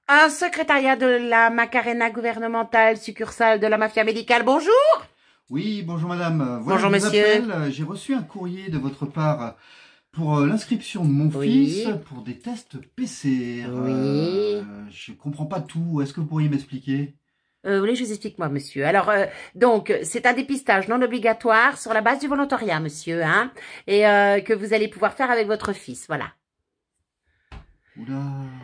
Un secrétariat de la Macarena gouvernementale, succursale de la mafia médicale, bonjour. Oui, bonjour madame. Bonjour, je vous monsieur. appelle. J'ai reçu un courrier de votre part pour l'inscription de mon fils pour des tests PCR. Oui. Je comprends pas tout. Est-ce que vous pourriez m'expliquer? Vous voulez que je vous explique, moi, monsieur? Alors, donc, c'est un dépistage non obligatoire sur la base du volontariat, monsieur, hein, et que vous allez pouvoir faire avec votre fils, voilà. Oula.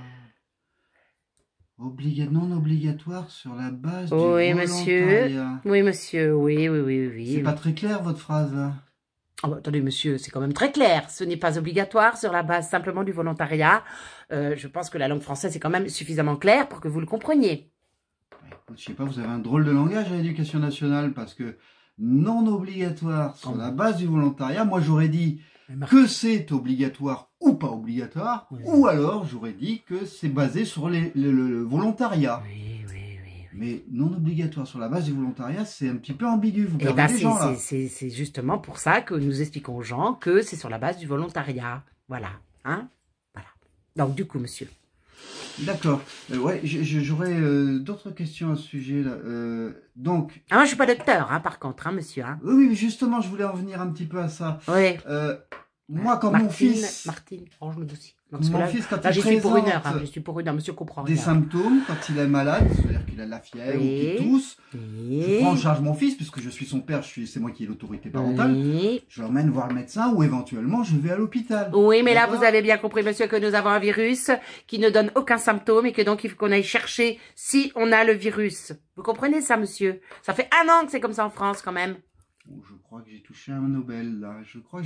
Non obligatoire sur la base du Oui, monsieur. volontariat. Oui, monsieur. Oui. C'est pas très clair votre phrase là. Oh, bah, attendez, monsieur, c'est quand même très clair. Ce n'est pas obligatoire sur la base simplement du volontariat. Je pense que la langue française est quand même suffisamment claire pour que vous le compreniez. Écoute, je sais pas, vous avez un drôle de langage à l'éducation nationale parce que non obligatoire sur la base du volontariat, moi j'aurais dit que c'est obligatoire ou pas obligatoire, ou alors j'aurais dit que c'est basé sur le volontariat. Oui. Mais non obligatoire sur la base du volontariat, c'est un petit peu ambigu, vous Eh perdez ben, les gens là. c'est justement pour ça que nous expliquons aux gens que c'est sur la base du volontariat. Voilà, hein? Voilà. Donc, du coup, monsieur. D'accord. Ouais, j'aurais d'autres questions à ce sujet là. Donc. Ah, moi, je suis pas docteur, hein, par contre, hein, monsieur, hein. Oui, justement, je voulais en venir un petit peu à ça. Oui. Moi, quand mon fils... Martine, range-le aussi. Mon fils, quand là, il j'y suis pour une heure, présente hein, je suis pour une heure, monsieur comprend des rien. symptômes, quand il est malade, c'est-à-dire qu'il a de la fièvre ou qu'il tousse, je prends en charge mon fils, puisque je suis son père, c'est moi qui ai l'autorité parentale, je l'emmène voir le médecin ou éventuellement je vais à l'hôpital. Oui, mais là, vous avez bien compris, monsieur, que nous avons un virus qui ne donne aucun symptôme et que donc il faut qu'on aille chercher si on a le virus. Vous comprenez ça, monsieur? Ça fait 1 an que c'est comme ça en France, quand même. Oh, je crois que j'ai touché un Nobel, là.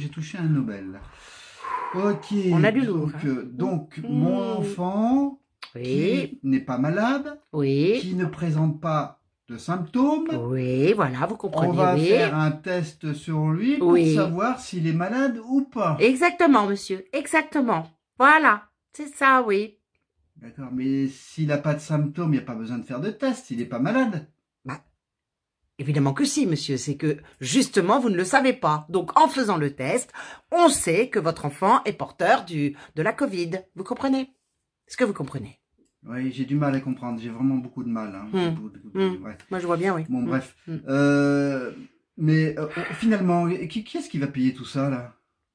Ok. On a du lourd. Donc, mon enfant, qui n'est pas malade, qui ne présente pas de symptômes. Oui, voilà, vous comprenez. On va faire un test sur lui pour savoir s'il est malade ou pas. Exactement, monsieur. Exactement. Voilà. C'est ça, oui. D'accord, mais s'il n'a pas de symptômes, il n'y a pas besoin de faire de test. Il n'est pas malade. Bah, évidemment que si, monsieur. C'est que, justement, vous ne le savez pas. Donc, en faisant le test, on sait que votre enfant est porteur de la Covid. Vous comprenez? Est-ce que vous comprenez? Oui, j'ai du mal à comprendre. J'ai vraiment beaucoup de mal. Hein. Ouais. Moi, je vois bien, oui. Bon, bref. Mais finalement, qui est-ce qui va payer tout ça, là?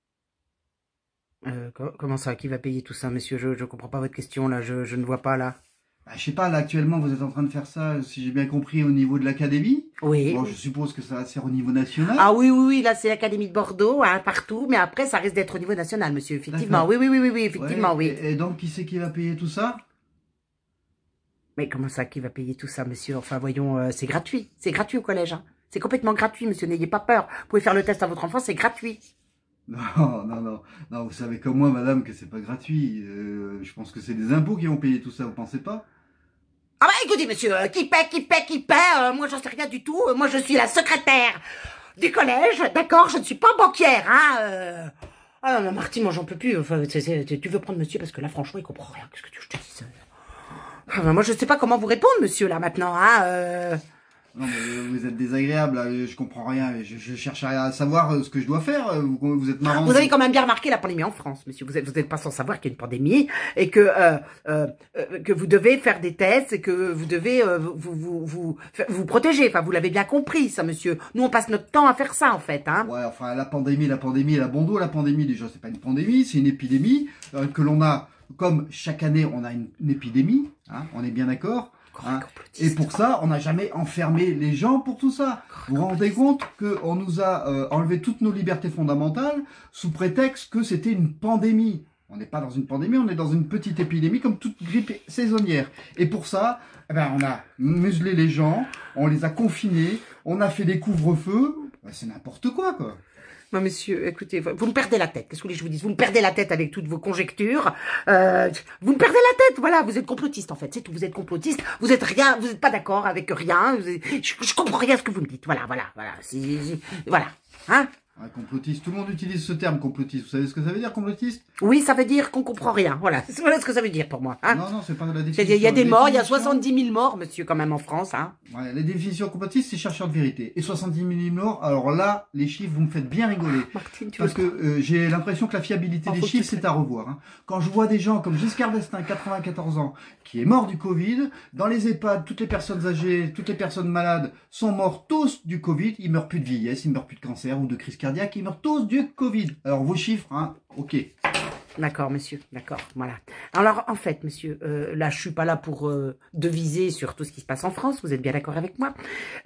Comment ça? Qui va payer tout ça, monsieur? Je comprends pas votre question, là. Je ne vois pas, là. Bah, je sais pas, là, actuellement, vous êtes en train de faire ça, si j'ai bien compris, au niveau de l'académie. Oui. Bon, je suppose que ça va se faire au niveau national. Ah oui, là, c'est l'Académie de Bordeaux, hein, partout, mais après, ça risque d'être au niveau national, monsieur, effectivement. Oui, effectivement, oui. Et donc, qui c'est qui va payer tout ça? Mais comment ça, qui va payer tout ça, monsieur? Enfin, voyons, c'est gratuit. C'est gratuit au collège, hein. C'est complètement gratuit, monsieur, n'ayez pas peur. Vous pouvez faire le test à votre enfant, c'est gratuit. Non, vous savez comme moi, madame, que c'est pas gratuit. Je pense que c'est des impôts qui vont payer tout ça, vous pensez pas? Ah bah écoutez, monsieur, qui paie, moi j'en sais rien du tout. Moi je suis la secrétaire du collège, d'accord? Je ne suis pas banquière, hein. Ah non, Martine, moi j'en peux plus. Enfin, tu veux prendre monsieur parce que là, franchement, il comprend rien. Qu'est-ce que tu veux que je te dise? Moi je sais pas comment vous répondre, monsieur, là, maintenant, hein. Non, mais vous êtes désagréable, là. Je comprends rien. Je cherche à savoir ce que je dois faire. Vous êtes marrant. Vous avez quand même bien remarqué la pandémie en France, monsieur. Vous n'êtes pas sans savoir qu'il y a une pandémie et que vous devez faire des tests et que vous devez vous protéger. Enfin, vous l'avez bien compris, ça, monsieur. Nous, on passe notre temps à faire ça, en fait, hein. Ouais, enfin, la pandémie, elle a bon dos, la pandémie. Déjà, c'est pas une pandémie, c'est une épidémie que l'on a, comme chaque année, on a une épidémie, hein. On est bien d'accord. Hein. Et pour ça, on n'a jamais enfermé les gens pour tout ça. Vous vous rendez compte qu'on nous a enlevé toutes nos libertés fondamentales sous prétexte que c'était une pandémie. On n'est pas dans une pandémie, on est dans une petite épidémie comme toute grippe saisonnière. Et pour ça, on a muselé les gens, on les a confinés, on a fait des couvre-feux. C'est n'importe quoi. Non, monsieur, écoutez, vous me perdez la tête. Qu'est-ce que vous voulez que je vous dise? Vous me perdez la tête avec toutes vos conjectures. Vous me perdez la tête, voilà. Vous êtes complotiste, en fait. C'est tout. Vous êtes complotiste. Vous êtes rien. Vous n'êtes pas d'accord avec rien. Je comprends rien à ce que vous me dites. Voilà. Voilà. Hein? Ouais, complotiste. Tout le monde utilise ce terme complotiste. Vous savez ce que ça veut dire, complotiste? Oui, ça veut dire qu'on comprend rien. Voilà, voilà ce que ça veut dire pour moi. Hein. Non, c'est pas de la définition. Il y a des morts, il y a 70 000 morts, monsieur, quand même, en France. Hein. Ouais, la définition complotiste, c'est chercheur de vérité. Et 70 000 morts, alors là, les chiffres, vous me faites bien rigoler. Martine, parce que j'ai l'impression que la fiabilité des chiffres, c'est à revoir. Hein. Quand je vois des gens comme Giscard d'Estaing, 94 ans, qui est mort du Covid, dans les EHPAD, toutes les personnes âgées, toutes les personnes malades sont morts tous du Covid. Ils meurent plus de vieillesse, ils meurent plus de cancer ou de crise cardiaque, ils meurent tous du Covid. Alors vos chiffres, hein, ok. D'accord, monsieur, d'accord, voilà. Alors, en fait, monsieur, là, je suis pas là pour deviser sur tout ce qui se passe en France, vous êtes bien d'accord avec moi.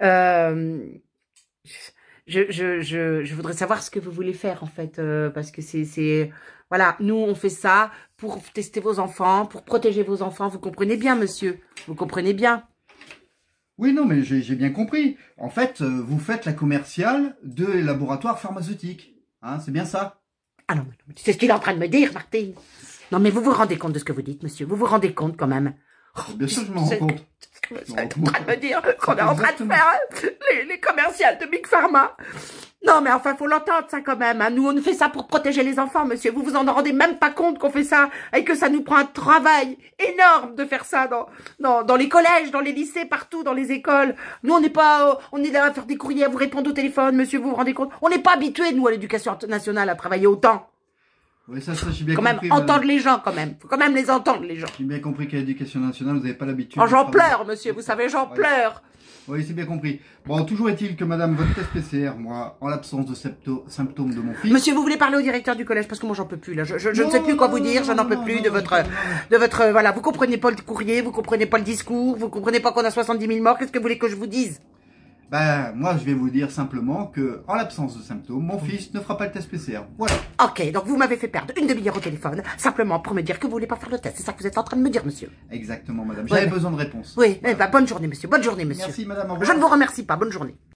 Je voudrais savoir ce que vous voulez faire, en fait, parce que voilà, nous, on fait ça pour tester vos enfants, pour protéger vos enfants, vous comprenez bien, monsieur, vous comprenez bien. Oui, non, mais j'ai bien compris. En fait, vous faites la commerciale de laboratoires pharmaceutiques. Hein, c'est bien ça? Ah non, mais tu sais ce qu'il est en train de me dire, Martine. Non, mais vous vous rendez compte de ce que vous dites, monsieur. Vous vous rendez compte, quand même. Bien sûr, je m'en rends compte. Vous êtes en train de me dire qu'on est en train de faire les commerciales de Big Pharma. Non, mais enfin, faut l'entendre, ça, quand même. Hein. Nous, on fait ça pour protéger les enfants, monsieur. Vous vous en rendez même pas compte qu'on fait ça et que ça nous prend un travail énorme de faire ça dans les collèges, dans les lycées, partout, dans les écoles. Nous, on n'est pas, on est là à faire des courriers, à vous répondre au téléphone, monsieur, vous vous rendez compte? On n'est pas habitués, nous, à l'éducation nationale, à travailler autant. Oui, ça, j'ai bien quand compris. Même entendre les gens, quand même. Faut quand même les entendre, les gens. J'ai bien compris qu'à l'éducation nationale, vous n'avez pas l'habitude. Oh, j'en pleure, monsieur, vous savez, j'en pleure. Oui, c'est bien compris. Bon, toujours est-il que madame, votre test PCR, moi, en l'absence de symptômes de mon fils... Monsieur, vous voulez parler au directeur du collège? Parce que moi, j'en peux plus, là. Je ne sais plus quoi vous dire, je n'en peux plus de votre... Voilà, vous comprenez pas le courrier, vous comprenez pas le discours, vous comprenez pas qu'on a 70 000 morts, qu'est-ce que vous voulez que je vous dise? Ben, moi, je vais vous dire simplement que, en l'absence de symptômes, mon fils ne fera pas le test PCR. Voilà. Ok, donc vous m'avez fait perdre une demi-heure au téléphone, simplement pour me dire que vous voulez pas faire le test. C'est ça que vous êtes en train de me dire, monsieur? Exactement, madame. J'avais besoin de réponse. Oui, voilà. Eh ben, bonne journée, monsieur. Bonne journée, monsieur. Merci, madame. Au revoir. Je ne vous remercie pas. Bonne journée.